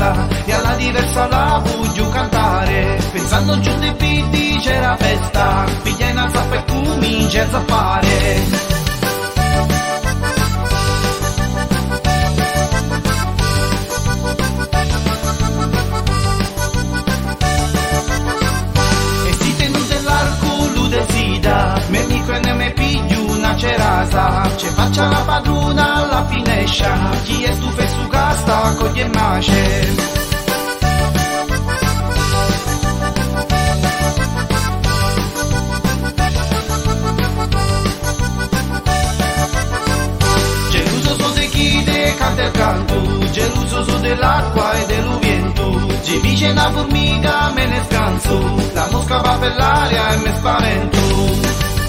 casa e alla diversa la voglio cantare, pensando giù dei beat c'era festa, piglia in alza e comincia a zappare. Me dico e ne me piglio una cerasa, ce faccia la padrona alla finescia, chi è stufa e su casta coglie mace. Geloso so de chi de canta il canto, geloso so dell'acqua e dello vento, ci dice una formica me ne scanso, la mosca va per l'aria e me spavento.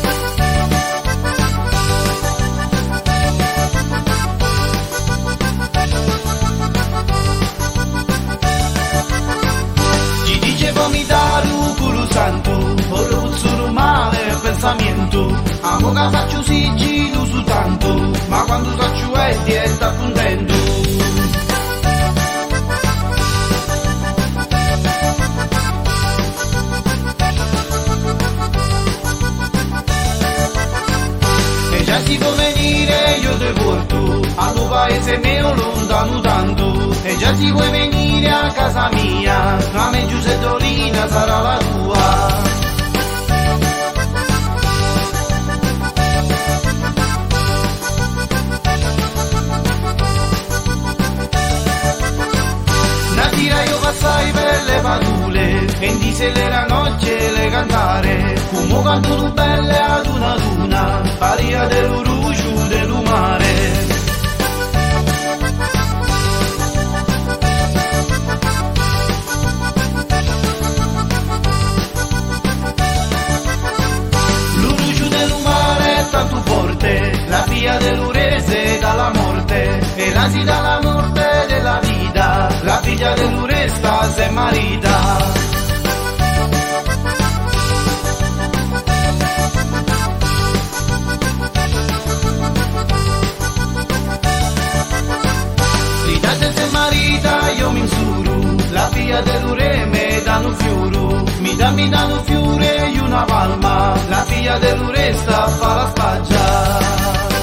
Vomitare un culo santo, ora puzzuro male pensamento, amo che faccio sigillo su tanto, ma quando faccio e sta contento. E già si può venire io te porto, al tuo paese mio lontano tanto, e già si vuoi venire a casa mia, la me Giuseppina sarà la tua. Una tira io passai per le padule, e di sera la notte le cantare, come canto tu belle ad una, paria dell'uruccio del mare. Tanto forte, la figlia dell'Urese dalla morte, e la si dalla morte della vita, la figlia dell'Uresta se marita. Ridate se marita io mi insuro, la figlia dell'Ure me danno fiuro, mi danno fiore e una palma, la figlia dell'Uresta fa la spaggia.